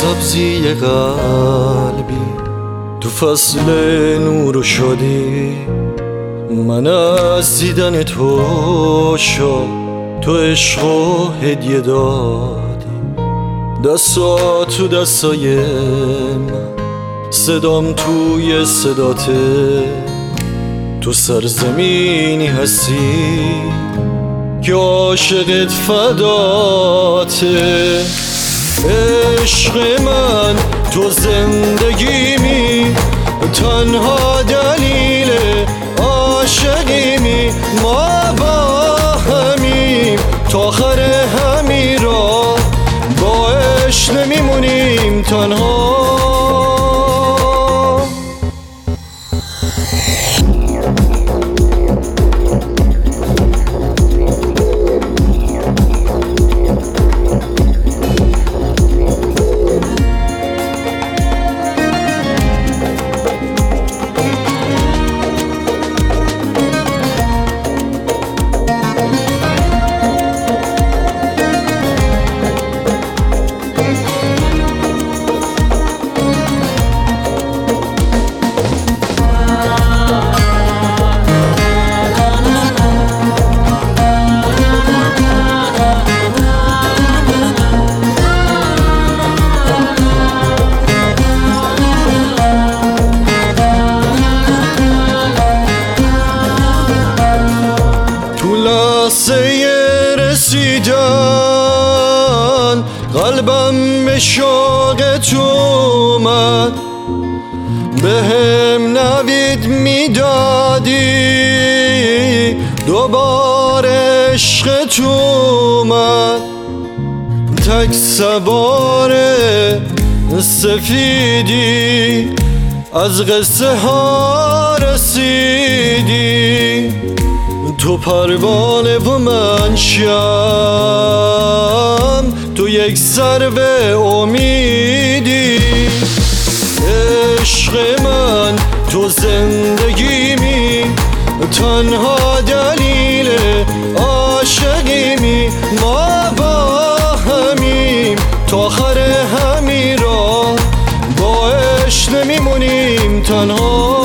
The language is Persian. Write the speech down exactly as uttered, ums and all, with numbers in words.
سبزی قلبی تو فصل نور و شادی، من از دیدن تو شاد، تو عشق و هدیه دادی. دستا تو دستای من، صدام توی صداته، تو سرزمینی هستی که عاشقت فداته. عشق من تو زندگیمی، تنها دلیل عاشقیمی. ما با همیم تا آخر همین راه، با عشق نمیمونیم تنها. لحظه رسیدن قلبم به شوق تو اومد، به هم نوید میدادی دوباره عشق تو اومد. تک سوار سفیدی از قصه ها رسیدی، تو پروانه و من شم، تو یک سرو امیدی. عشق من تو زندگیمی، تنها دلیل عاشقیمی. ما با همیم تا آخر همین راه، با عشق نمیمونیم تنها.